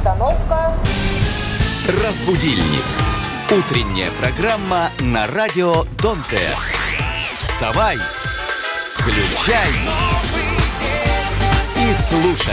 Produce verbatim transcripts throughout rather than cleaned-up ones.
Остановка. Разбудильник. Утренняя программа на радио Донте. Вставай, включай и слушай.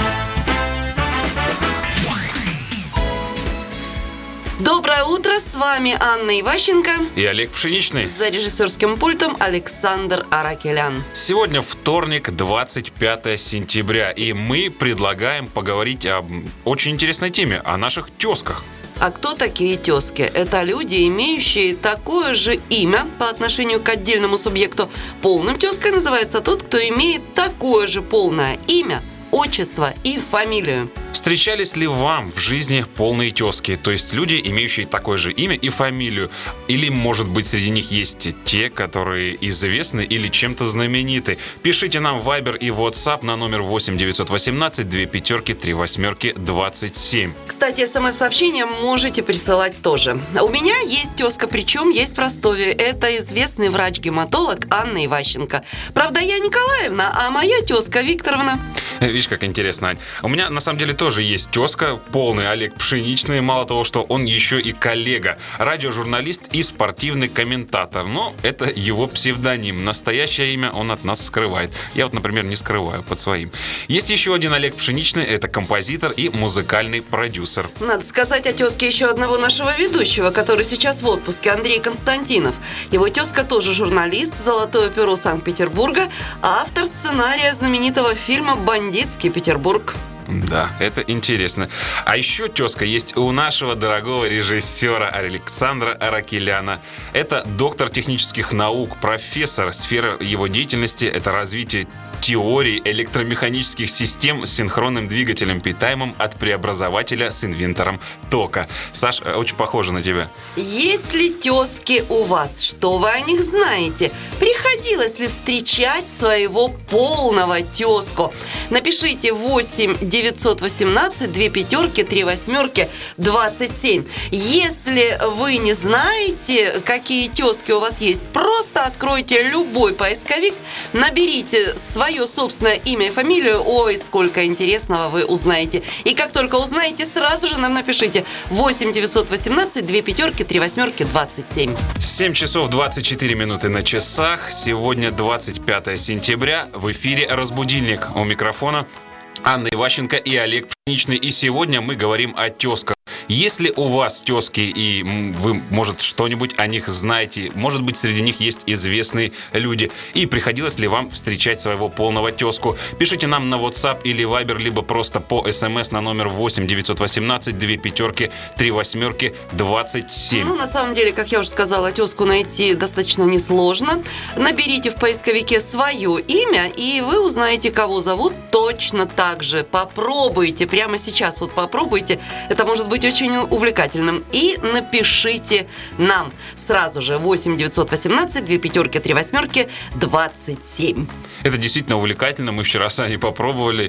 Доброе утро, с вами Анна Иващенко и Олег Пшеничный. За режиссерским пультом Александр Аракелян. Сегодня вторник, двадцать пятое сентября, и мы предлагаем поговорить об очень интересной теме, о наших тезках. А кто такие тезки? Это люди, имеющие такое же имя по отношению к отдельному субъекту. Полным тезкой называется тот, кто имеет такое же полное имя, отчество и фамилию. Встречались ли вам в жизни полные тезки, то есть люди, имеющие такое же имя и фамилию? Или, может быть, среди них есть те, которые известны или чем-то знамениты? Пишите нам в Viber и WhatsApp на номер восемь девятьсот восемнадцать две пятерки три восьмерки двадцать семь. Кстати, смс-сообщения можете присылать тоже. У меня есть тезка, причем есть в Ростове. Это известный врач-гематолог Анна Иващенко. Правда, я Николаевна, а моя тезка Викторовна. Видишь, как интересно, Ань. У меня, на самом деле, тоже есть тезка, полный Олег Пшеничный. Мало того, что он еще и коллега, радиожурналист и спортивный комментатор. Но это его псевдоним. Настоящее имя он от нас скрывает. Я вот, например, не скрываю под своим. Есть еще один Олег Пшеничный. Это композитор и музыкальный продюсер. Надо сказать о тезке еще одного нашего ведущего, который сейчас в отпуске, Андрей Константинов. Его тезка тоже журналист, «Золотое перо» Санкт-Петербурга, автор сценария знаменитого фильма «Бандитский Петербург». Да, это интересно. А еще тезка есть у нашего дорогого режиссера Александра Аракеляна. Это доктор технических наук, профессор. Сфера его деятельности – это развитие теории электромеханических систем с синхронным двигателем, питаемым от преобразователя с инвертором тока. Саш, очень похоже на тебя. Есть ли тезки у вас? Что вы о них знаете? Приходилось ли встречать своего полного тезку? Напишите восемь девятьсот восемнадцать две пятерки три восьмерки двадцать семь. Если вы не знаете, какие тезки у вас есть, просто откройте любой поисковик, наберите свое собственное имя и фамилию. Ой, сколько интересного вы узнаете. И как только узнаете, сразу же нам напишите восемь девятьсот восемнадцать две пятерки три восьмерки двадцать семь. семь часов двадцать четыре минуты на часах. Сегодня двадцать пятое сентября. В эфире «Разбудильник». У микрофона Анна Иващенко и Олег Пшеничный. И сегодня мы говорим о тезках. Если у вас тезки, и вы, может, что-нибудь о них знаете, может быть, среди них есть известные люди, и приходилось ли вам встречать своего полного тезку, пишите нам на WhatsApp или Viber, либо просто по СМС на номер восемь девятьсот восемнадцать две пятерки три восьмерки двадцать семь. Ну, на самом деле, как я уже сказала, тезку найти достаточно несложно. Наберите в поисковике свое имя, и вы узнаете, кого зовут точно так же. Попробуйте, прямо сейчас вот попробуйте. Это может быть очень очень увлекательным. И напишите нам сразу же восемь девятьсот восемнадцать две пятерки три восьмерки двадцать семь. Это действительно увлекательно. Мы вчера сами попробовали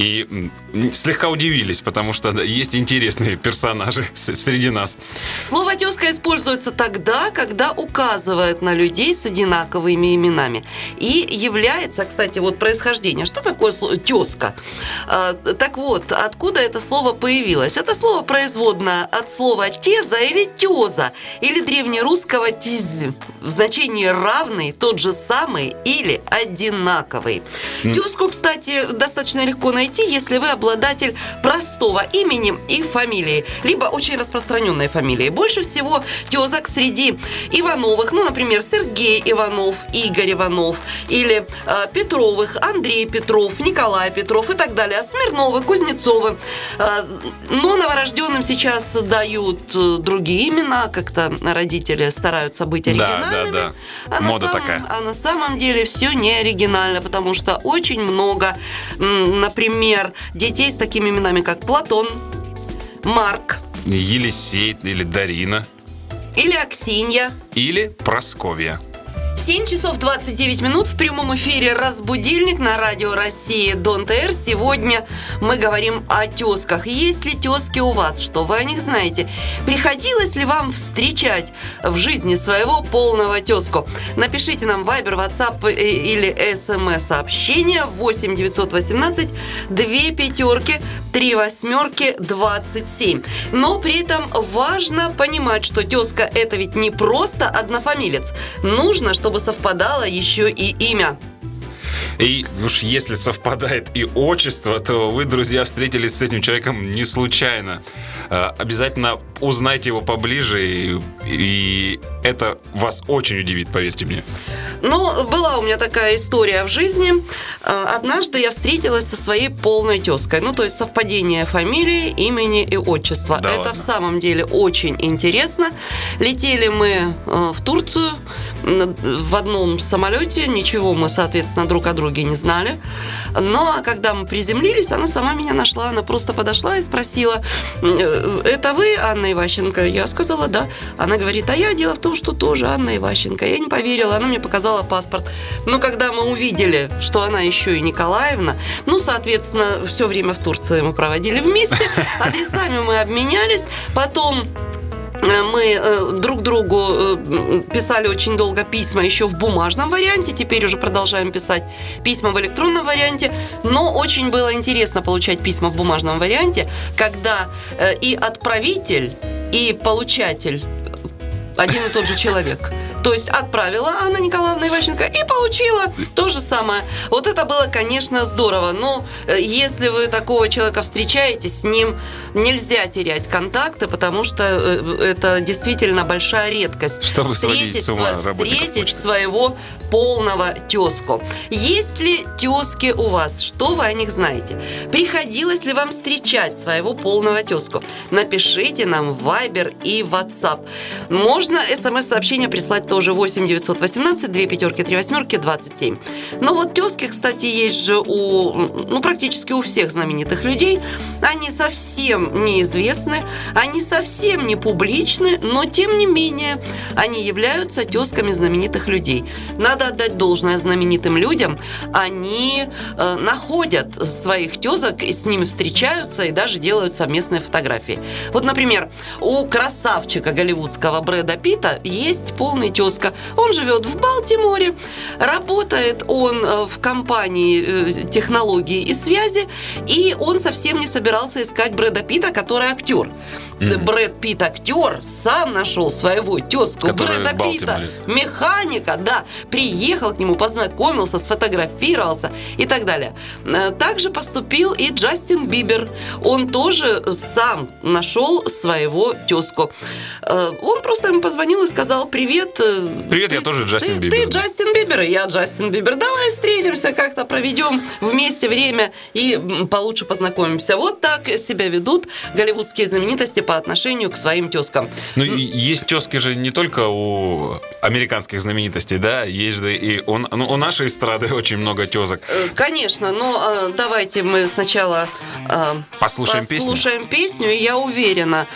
и слегка удивились, потому что есть интересные персонажи среди нас. Слово «тезка» используется тогда, когда указывает на людей с одинаковыми именами. И является, кстати, вот происхождение. Что такое слово «тезка»? Так вот, откуда это слово появилось? Это слово производное от слова «теза» или «теза», или древнерусского «тиз», в значении «равный», «тот же самый» или «одинаковый». Тезку, кстати, достаточно легко найти, если вы обладатель простого имени и фамилии, либо очень распространенной фамилии. Больше всего тезок среди Ивановых, ну, например, Сергей Иванов, Игорь Иванов, или э, Петровых, Андрей Петров, Николай Петров и так далее, Смирновы, Кузнецовы. Э, но новорожденным сейчас дают другие имена, как-то родители стараются быть оригинальными. Да, да, да. А Мода на самом, такая. А на самом деле все не оригинально, потому что очень много, например, детей с такими именами, как Платон, Марк, Елисей или Дарина, или Аксинья, или Просковья. семь часов двадцать девять минут в прямом эфире «Разбудильник» на радио России Донте. Сегодня мы говорим о тезках. Есть ли тезки у вас? Что вы о них знаете? Приходилось ли вам встречать в жизни своего полного тезку? Напишите нам в Viber, WhatsApp или смс-сообщение восемь девятьсот восемнадцать две пятерки три восьмерки двадцать семь. Но при этом важно понимать, что тезка – это ведь не просто однофамилец. Нужно, чтобы совпадало еще и имя. И уж если совпадает и отчество, то вы, друзья, встретились с этим человеком не случайно. Обязательно узнайте его поближе, и, и это вас очень удивит, поверьте мне. Ну, была у меня такая история в жизни. Однажды я встретилась со своей полной тезкой. Ну, то есть совпадение фамилии, имени и отчества. Да это ладно? В самом деле очень интересно. Летели мы в Турцию в одном самолете. Ничего мы, соответственно, друг о друге не знали. Но когда мы приземлились, она сама меня нашла. Она просто подошла и спросила: это вы, Анна Иващенко? Я сказала, да. Она говорит: а я, дело в том, что тоже Анна Иващенко. Я не поверила, она мне показала паспорт. Но когда мы увидели, что она еще и Николаевна, ну, соответственно, все время в Турции мы проводили вместе, адресами мы обменялись, потом мы друг другу писали очень долго письма еще в бумажном варианте, теперь уже продолжаем писать письма в электронном варианте, но очень было интересно получать письма в бумажном варианте, когда и отправитель, и получатель один и тот же человек. То есть отправила Анна Николаевна Иващенко и получила то же самое. Вот это было, конечно, здорово. Но если вы такого человека встречаете, с ним нельзя терять контакты, потому что это действительно большая редкость. Чтобы встретить, сводить с ума сво- работников встретить почты. своего полного тезку. Есть ли тезки у вас? Что вы о них знаете? Приходилось ли вам встречать своего полного тезку? Напишите нам в Viber и WhatsApp. Можно смс-сообщение прислать тоже восемь девятьсот восемнадцать две пятерки три восьмерки двадцать семь. Но вот тезки, кстати, есть же у, ну, практически у всех знаменитых людей. Они совсем неизвестны, они совсем не публичны, но тем не менее они являются тезками знаменитых людей. Надо отдать должное знаменитым людям. Они э, находят своих тезок, с ними встречаются и даже делают совместные фотографии. Вот, например, у красавчика голливудского Брэда Питта есть полный тезка. Он живет в Балтиморе, работает он в компании технологий и связи, и он совсем не собирался искать Брэда Питта, который актер. Mm-hmm. Брэд Питт актер сам нашел своего тезку Который Брэда в Питта, Балтиморе. механика, да, приехал к нему, познакомился, сфотографировался и так далее. Также поступил и Джастин Бибер. Он тоже сам нашел своего тезку. Он просто ему позвонил и сказал: привет. Привет, ты, я тоже Джастин ты, Бибер. Ты Джастин Бибер, и я Джастин Бибер. Давай встретимся, как-то проведем вместе время и получше познакомимся. Вот так себя ведут голливудские знаменитости по отношению к своим тезкам. Ну, и есть тезки же не только у американских знаменитостей, да, есть же и у, ну, у нашей эстрады очень много тезок. Конечно, но давайте мы сначала Послушаем, послушаем песню, и я уверена,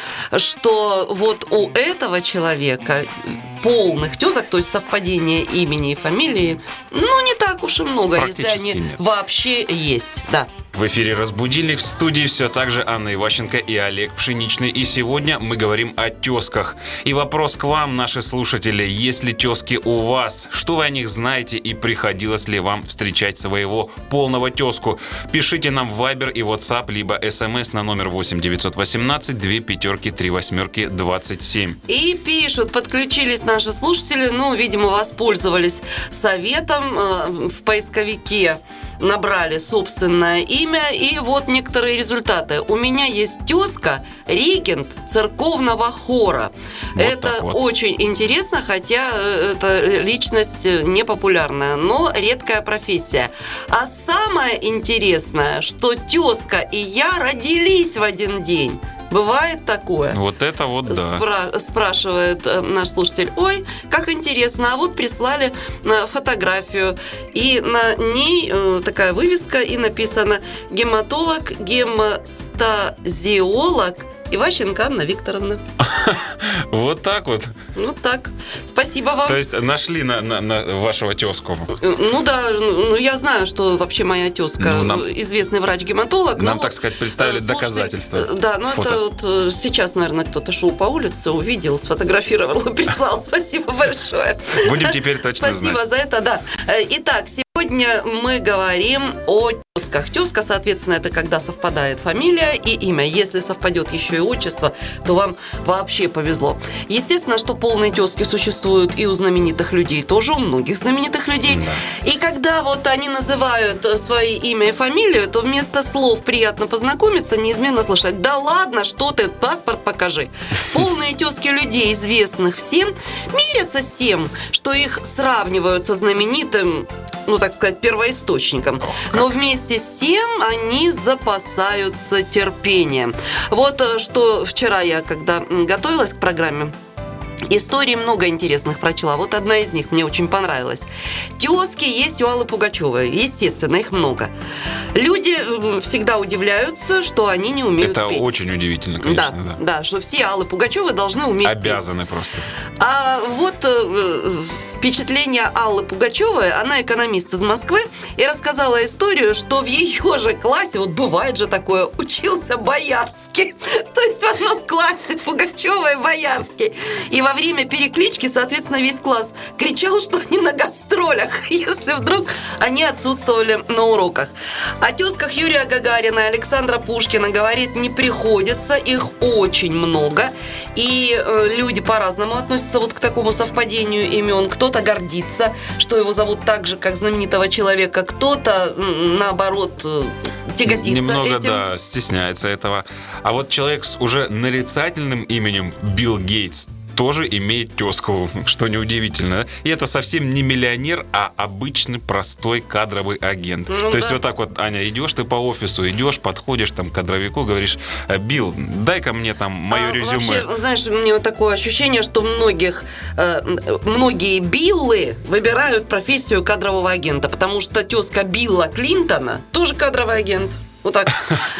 что вот у этого человека полных тезок, то есть совпадение имени и фамилии, ну, не так уж и много, если они нет. вообще есть, да. В эфире «Разбудильник», в студии все так же Анна Иващенко и Олег Пшеничный. И сегодня мы говорим о тезках. И вопрос к вам, наши слушатели: есть ли тезки у вас? Что вы о них знаете и приходилось ли вам встречать своего полного тезку? Пишите нам в Viber и WhatsApp, либо смс на номер восемь девятьсот восемнадцать две пятерки три восьмерки двадцать семь. И пишут, подключились наши слушатели, ну, видимо, воспользовались советом э, в поисковике. Набрали собственное имя, и вот некоторые результаты. У меня есть тезка, регент церковного хора. Вот это вот. очень интересно, хотя это личность непопулярная, но редкая профессия. А самое интересное, что тезка и я родились в один день. Бывает такое? Вот это вот да. Спра- спрашивает э, наш слушатель. Ой, как интересно. А вот прислали э, фотографию, и на ней э, такая вывеска, и написано: гематолог, гемостазиолог Иващенко Анна Викторовна. Вот так вот. Вот так. Спасибо вам. То есть нашли на, на, на вашего тезку. Ну да, ну я знаю, что вообще моя тезка Ну, нам- известный врач-гематолог. Нам, но так сказать, представили э, слушайте, доказательства. э, Да, но Фото. это вот э, сейчас, наверное, кто-то шел по улице, увидел, сфотографировал и прислал. Спасибо большое. Будем теперь точно Спасибо знать. за это, да. Э, Итак, сегодня мы говорим о тезках. тезках. Тезка, соответственно, это когда совпадает фамилия и имя. Если совпадет еще и отчество, то вам вообще повезло. Естественно, что полные тезки существуют и у знаменитых людей, тоже у многих знаменитых людей. Да. И когда вот они называют свои имя и фамилию, то вместо слов «приятно познакомиться» неизменно слышать: да ладно, что ты, паспорт покажи. Полные тезки людей, известных всем, мирятся с тем, что их сравнивают со знаменитым, ну, так сказать, первоисточником. Но вместе с тем они запасаются терпением. Вот что вчера я, когда готовилась к программе, историй много интересных прочла. Вот одна из них мне очень понравилась. Тезки есть у Аллы Пугачевой. Естественно, их много. Люди всегда удивляются, что они не умеют Это петь. Это очень удивительно, конечно. Да, да. да, что все Аллы Пугачевой должны уметь Обязаны петь. просто. А вот э, впечатление Аллы Пугачевой, она экономист из Москвы, и рассказала историю, что в ее же классе, вот бывает же такое, учился Боярский. То есть в одном классе Пугачева и Боярский. И во время переклички, соответственно, весь класс кричал, что они на гастролях, если вдруг они отсутствовали на уроках. О тезках Юрия Гагарина и Александра Пушкина говорить не приходится, их очень много. И э, люди по-разному относятся вот к такому совпадению имен. Кто-то гордится, что его зовут так же, как знаменитого человека, кто-то, наоборот, тяготится Немного, этим. да, стесняется этого. А вот человек с уже нарицательным именем Билл Гейтс тоже имеет тезку, что неудивительно. И это совсем не миллионер, а обычный простой кадровый агент. Ну, То да. есть вот так вот, Аня, идешь ты по офису, идешь, подходишь там к кадровику, говоришь: Билл, дай-ка мне там мое а, резюме. Вообще, знаешь, у меня вот такое ощущение, что многих, э, многие Биллы выбирают профессию кадрового агента, потому что тезка Билла Клинтона тоже кадровый агент. Вот так.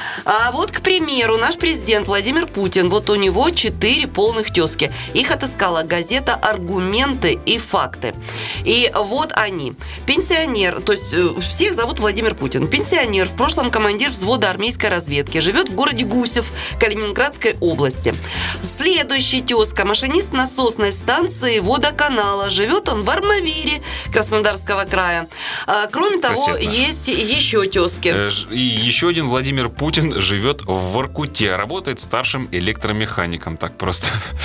А вот, к примеру, наш президент Владимир Путин, вот у него четыре полных тезки. Их отыскала газета «Аргументы и факты». И вот они. Пенсионер, то есть всех зовут Владимир Путин. Пенсионер, в прошлом командир взвода армейской разведки, живет в городе Гусев Калининградской области. Следующий тезка, машинист насосной станции водоканала. Живет он в Армавире Краснодарского края. А, кроме того, Сосед наш. есть еще тезки. И еще один Владимир Путин живет в Воркуте, работает старшим электромехаником. Так просто.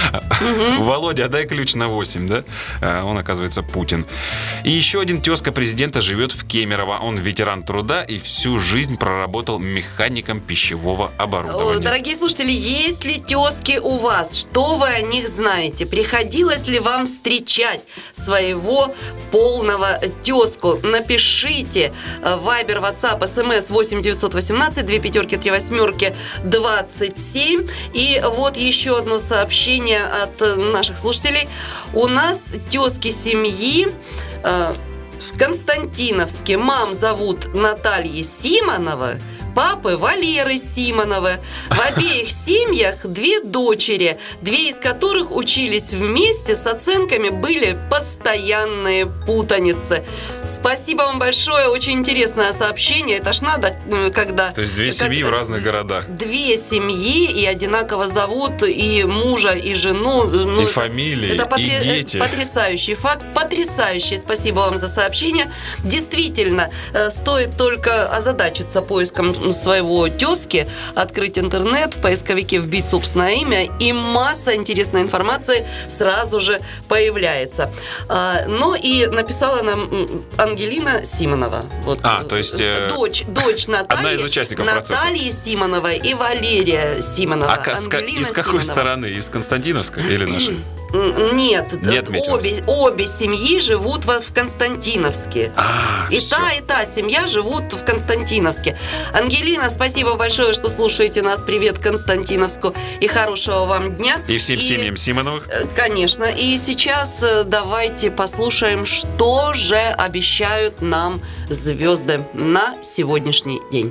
Угу. Володя, дай ключ на восемь, да? Он, оказывается, Путин. И еще один тезка президента живет в Кемерово. Он ветеран труда и всю жизнь проработал механиком пищевого оборудования. Дорогие слушатели, есть ли тезки у вас? Что вы о них знаете? Приходилось ли вам встречать своего полного тезку? Напишите Вайбер, Ватсап, СМС восемь девятьсот восемнадцать две пятерки три восьмерки двадцать семь. И вот еще одно сообщение от наших слушателей. У нас тезки семьи э, в Константиновске. Мам зовут Наталья Симонова, папы Валеры Симоновы. В обеих семьях две дочери, две из которых учились вместе, с оценками были постоянные путаницы. Спасибо вам большое, очень интересное сообщение. Это ж надо, когда... То есть две семьи в разных городах. Две семьи, и одинаково зовут и мужа, и жену. Ну, и это, фамилии, это потр... и дети. Потрясающий факт, потрясающий. Спасибо вам за сообщение. Действительно, стоит только озадачиться поиском своего тезки, открыть интернет, в поисковике вбить собственное имя, и масса интересной информации сразу же появляется. А, ну и написала нам Ангелина Симонова. Вот, а, то есть... Э, дочь, дочь Натальи, одна из участников Натальи процесса. Симоновой и Валерия Симонова. А Ангелина из какой Симонова. Стороны? Из Константиновской или нашей? Нет, Нет обе, обе семьи живут в Константиновске. А, и все. та, и та семья живут в Константиновске. Ангелина, спасибо большое, что слушаете нас. Привет Константиновску. И хорошего вам дня. И всем и, семьям Симоновых. Конечно. И сейчас давайте послушаем, что же обещают нам звезды на сегодняшний день.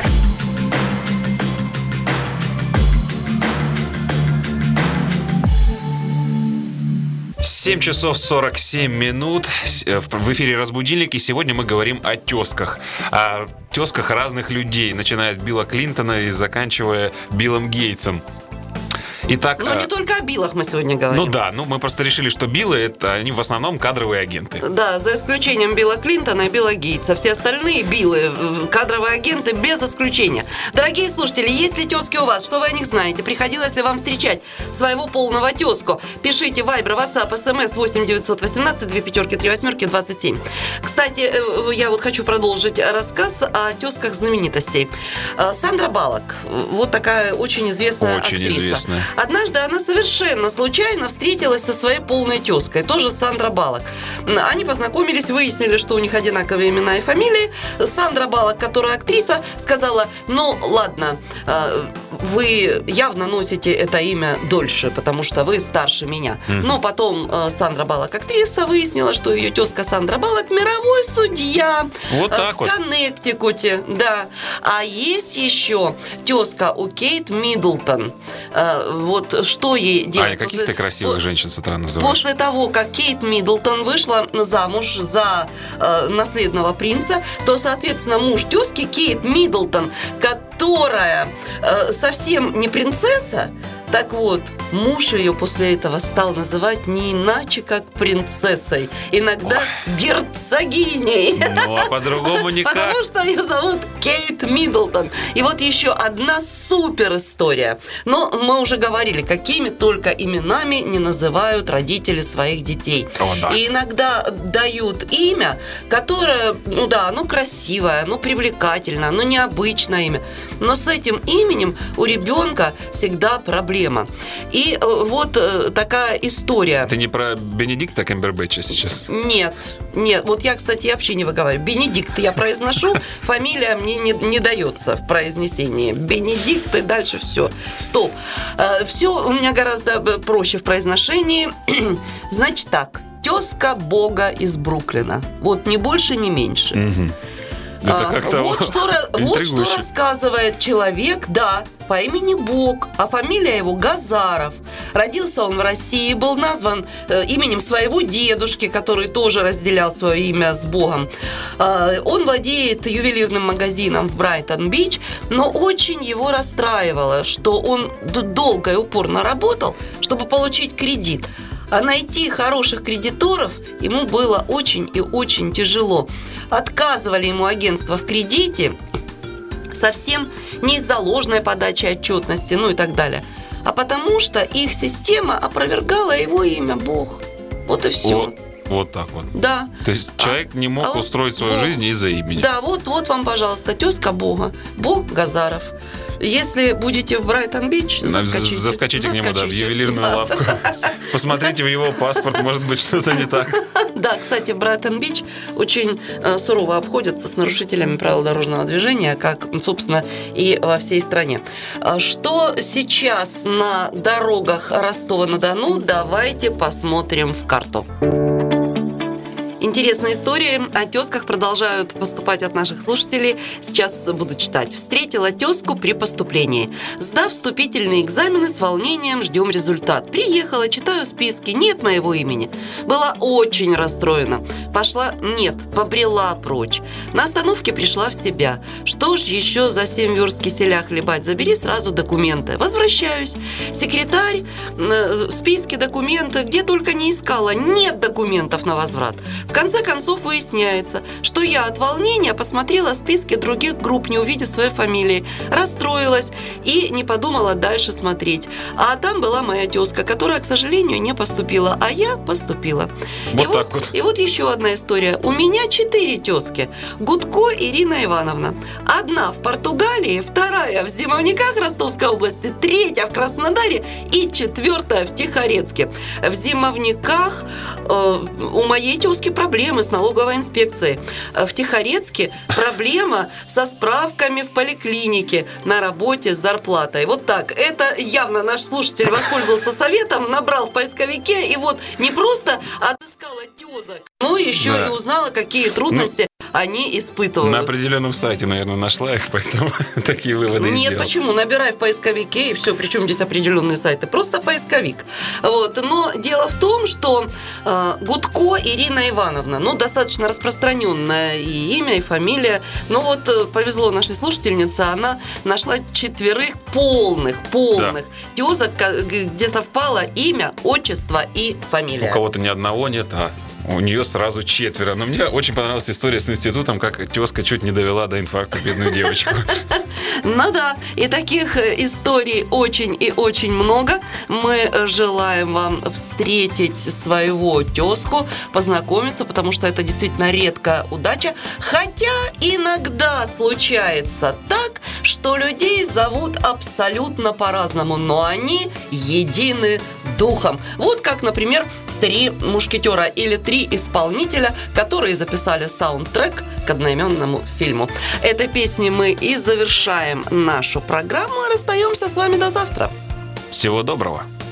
семь часов сорок семь минут. В эфире «Разбудильник», и сегодня мы говорим о тезках. О тезках разных людей, начиная от Билла Клинтона и заканчивая Биллом Гейтсом. Итак, Но э, не только о Биллах мы сегодня говорим. ну да, ну мы просто решили, что Биллы это они в основном кадровые агенты. Да, за исключением Билла Клинтона и Билла Гейтса. Все остальные Биллы, кадровые агенты без исключения. Дорогие слушатели, есть ли тезки у вас? Что вы о них знаете? Приходилось ли вам встречать своего полного тезку? Пишите Вайбер, WhatsApp, СМС восемь девятьсот восемнадцать две пятерки три восьмерки двадцать семь. Кстати, я вот хочу продолжить рассказ о тезках знаменитостей. Сандра Баллок, вот такая очень известная Очень актриса. известная. Однажды она совершенно случайно встретилась со своей полной тезкой, тоже Сандра Баллок. Они познакомились, выяснили, что у них одинаковые имена и фамилии. Сандра Баллок, которая актриса, сказала: ну ладно, вы явно носите это имя дольше, потому что вы старше меня. Mm-hmm. Но потом Сандра Баллок, актриса, выяснила, что ее тезка Сандра Баллок мировой судья вот так в вот. Коннектикуте. Да. А есть еще тезка у Кейт Миддлтон. Вот что ей делать? А, каких ты красивых после... женщин с утра называешь? После того, как Кейт Миддлтон вышла замуж за э, наследного принца, то, соответственно, муж тезки Кейт Миддлтон, которая э, совсем не принцесса, так вот, муж ее после этого стал называть не иначе, как принцессой. Иногда Ой. герцогиней. Ну, а по-другому никак. Потому что ее зовут Кейт Миддлтон. И вот еще одна супер история. Но мы уже говорили, какими только именами не называют родители своих детей. О, да. И иногда дают имя, которое, ну да, оно красивое, оно привлекательное, оно необычное имя. Но с этим именем у ребенка всегда проблема. И вот такая история. Ты не про Бенедикта Камбербэтча сейчас? Нет, нет. Вот я, кстати, вообще не выговариваю. Бенедикт я произношу, фамилия мне не, не дается в произнесении. Бенедикт и дальше все. Стоп. Все у меня гораздо проще в произношении. Значит так. Тезка Бога из Бруклина. Вот ни больше, ни меньше. Угу. Это как-то вот, что, вот что рассказывает человек, да, по имени Бог, а фамилия его Газаров. Родился он в России, был назван э, именем своего дедушки, который тоже разделял свое имя с Богом. Э, он владеет ювелирным магазином в Брайтон-Бич, но очень его расстраивало, что он долго и упорно работал, чтобы получить кредит. А найти хороших кредиторов ему было очень и очень тяжело. Отказывали ему агентства в кредите совсем не из-за ложной подачи отчетности, ну и так далее, а потому что их система опровергала его имя Бог. Вот и все. Вот, вот так вот. Да. То есть человек а, не мог а устроить свою Бог. жизнь из-за имени. Да, вот, вот вам, пожалуйста, тезка Бога. Бог Газаров. Если будете в Брайтон-Бич, заскочите. Заскочите к нему, да, в ювелирную да. лавку. Посмотрите в его паспорт, может быть, что-то не так. Да, кстати, Брайтон-Бич очень э, сурово обходится с нарушителями правил дорожного движения, как, собственно, и во всей стране. Что сейчас на дорогах Ростова-на-Дону? Давайте посмотрим в карту. Интересные истории о тезках продолжают поступать от наших слушателей. Сейчас буду читать. Встретила тезку при поступлении. Сдав вступительные экзамены, с волнением ждем результат. Приехала, читаю списки. Нет моего имени. Была очень расстроена. Пошла, нет, побрела прочь. На остановке пришла в себя. Что ж еще за семь верст киселя хлебать? Забери сразу документы. Возвращаюсь. Секретарь, э, списки, документы. Где только не искала. Нет документов на возврат. В конце концов выясняется, что я от волнения посмотрела списки других групп, не увидев своей фамилии, расстроилась и не подумала дальше смотреть. А там была моя тезка, которая, к сожалению, не поступила, а я поступила. Вот и, так вот, вот. и вот еще одна история. У меня четыре тезки. Гудко Ирина Ивановна. Одна в Португалии, вторая в Зимовниках Ростовской области, третья в Краснодаре и четвертая в Тихорецке. В Зимовниках э, у моей тезки проблемы с налоговой инспекцией. В Тихорецке проблема со справками в поликлинике на работе с зарплатой. Вот так. Это явно наш слушатель воспользовался советом, набрал в поисковике и вот не просто отыскала тезок, но еще да. и узнала, какие трудности они испытывают. На определенном сайте, наверное, нашла их, поэтому такие выводы Нет, сделал. почему? Набирай в поисковике, и все. Причем здесь определенные сайты. Просто поисковик. Вот. Но дело в том, что э, Гудко Ирина Ивановна, ну, достаточно распространенное и имя, и фамилия. Но вот э, повезло нашей слушательнице, она нашла четверых полных, полных да. тезок, где совпало имя, отчество и фамилия. У кого-то ни одного нет, а у нее сразу четверо. Но мне очень понравилась история с институтом, как тезка чуть не довела до инфаркта бедную девочку. Ну да, и таких историй очень и очень много. Мы желаем вам встретить своего тезку, познакомиться, потому что это действительно редкая удача. Хотя иногда случается так, что людей зовут абсолютно по-разному, но они едины духом. Вот как, например, три мушкетера или три исполнителя, которые записали саундтрек к одноименному фильму. Этой песней мы и завершаем нашу программу. Расстаемся с вами до завтра. Всего доброго.